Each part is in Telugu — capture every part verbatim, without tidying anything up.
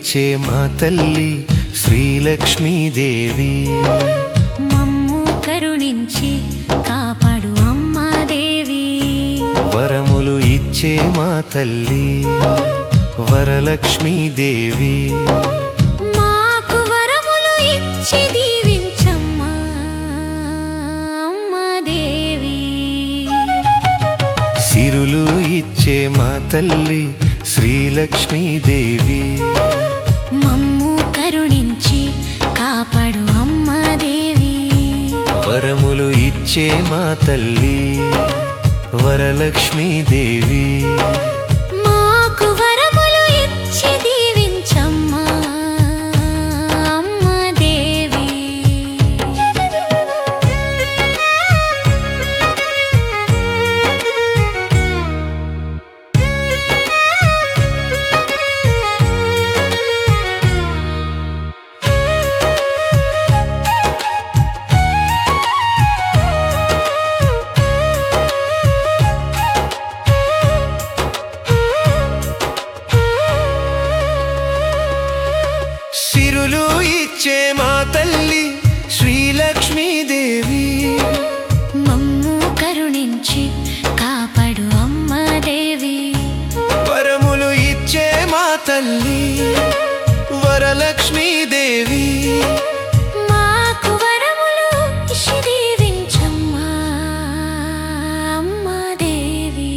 ఇచ్చే మా తల్లి శ్రీలక్ష్మీదేవి. మమ్ము కరుణించి కాపాడు అమ్మాదేవి. వరములు ఇచ్చే మా తల్లి వరలక్ష్మీదేవి. మాకు వరములు ఇచ్చి దీవించమ్మా అమ్మాదేవి. సిరులు ఇచ్చే మా తల్లి శ్రీలక్ష్మీదేవి. మమ్ము కరుణించి కాపాడు అమ్మాదేవి. వరములు ఇచ్చే మా తల్లి వరలక్ష్మీదేవి. మాకు వరములు ఇచ్చి దీవించమ్మా అమ్మాదేవి. సిరులు ఇచ్చే మా తల్లి శ్రీలక్ష్మీదేవి. మమ్ము కరుణించి కాపాడు అమ్మాదేవి. వరములు ఇచ్చే మా తల్లి వరలక్ష్మీదేవి. మాకు వరములు ఇచ్చి దీవించమ్మా అమ్మాదేవి.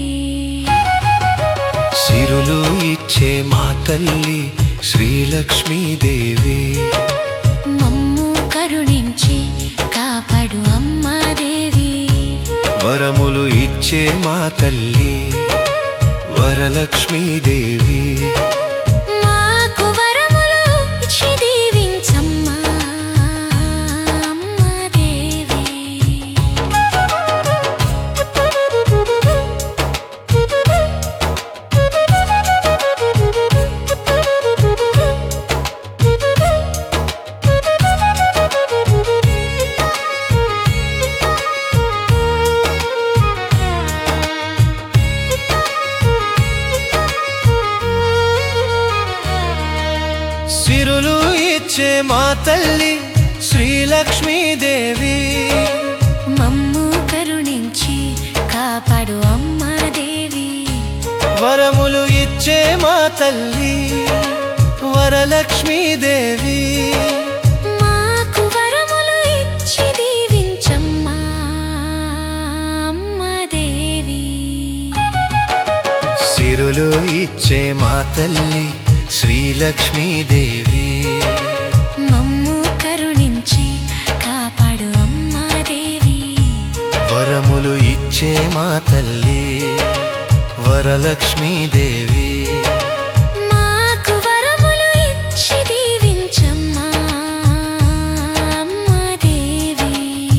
సిరులు ఇచ్చే మా తల్లి శ్రీలక్ష్మీదేవి. మమ్ము కరుణించి కాపాడు అమ్మాదేవి. వరములు ఇచ్చే మా తల్లి వరలక్ష్మీదేవి. మాకు వరములు ఇచ్చి దీవించమ్మా అమ్మాదేవి. సిరులు ఇచ్చే మా తల్లి శ్రీలక్ష్మీదేవి. మమ్ము కరుణించి కాపాడు అమ్మాదేవి. వరములు ఇచ్చే మా తల్లి వరలక్ష్మీదేవి. మాకు వరములు ఇచ్చి దీవించమ్మా అమ్మాదేవి. సిరులు ఇచ్చే మా తల్లి శ్రీలక్ష్మీదేవి. మమ్ము కరుణించి కాపాడు అమ్మాదేవి. వరములు ఇచ్చే మా తల్లి వరలక్ష్మీదేవి. మాకు వరములు ఇచ్చి దీవించమ్మా అమ్మాదేవి.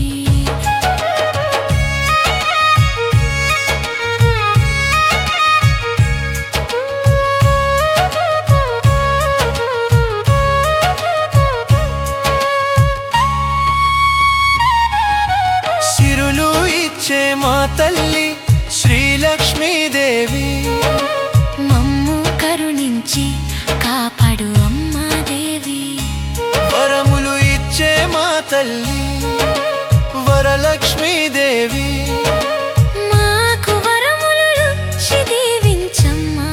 సిరులు ఇచ్చే మా తల్లి శ్రీలక్ష్మీదేవి. మమ్ము కరుణించి కాపాడు అమ్మాదేవి. వరములు ఇచ్చే మా తల్లి వరలక్ష్మీదేవి. మాకు వరములు ఇచ్చి దీవించమ్మా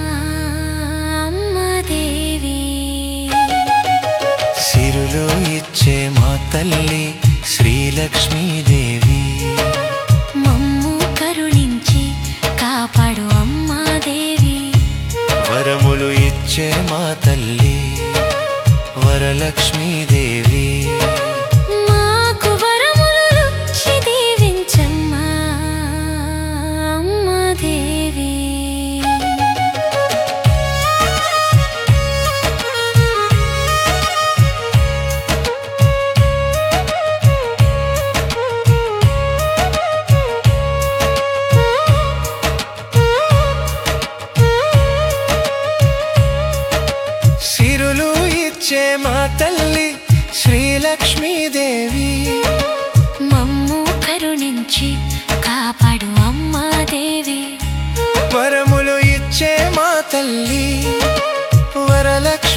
అమ్మాదేవి. సిరులు ఇచ్చే మా తల్లి శ్రీలక్ష్మీదేవి. మమ్ము కరుణించి కాపాడు అమ్మాదేవి. వరములు ఇచ్చే మా తల్లి వరలక్ష్మీదేవి. మాకు వరములు ఇచ్చి దీవించమ్మా అమ్మాదేవి. సిరులు ఇచ్చే మా తల్లి శ్రీలక్ష్మీదేవి. మమ్ము కరుణించి కాపాడు అమ్మాదేవి. వరములు ఇచ్చే మా తల్లి వరలక్ష్మి